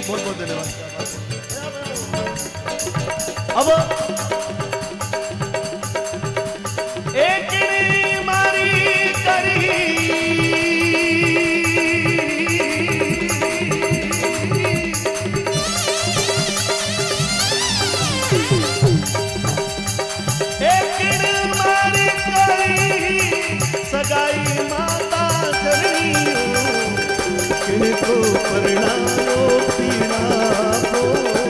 बहुत बहुत धन्यवाद। अब एक मारी करी सगाई माता किनको परणायो पीड़ा हो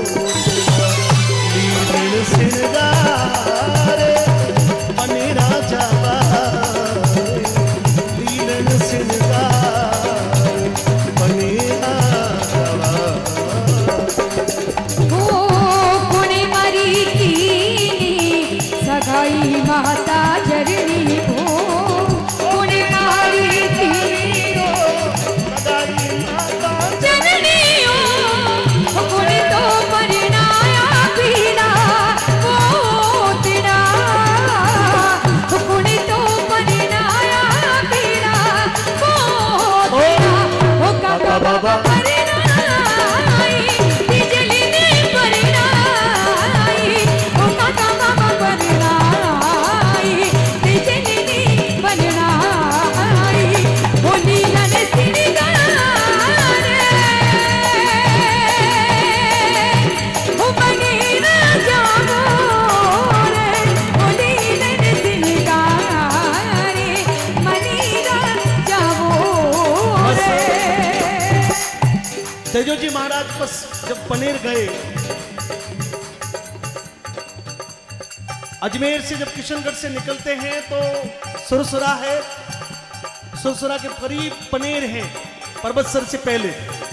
लीलन सिंगार बने राजा लीलन सिंगार बने राजा हो कोने मरी की सगाई माता जरनी हो बाबा तेजो जी महाराज बस जब पनेर गए, अजमेर से जब किशनगढ़ से निकलते हैं तो सुरसुरा है, सुरसुरा के करीब पनेर है, पर्वतसर से पहले।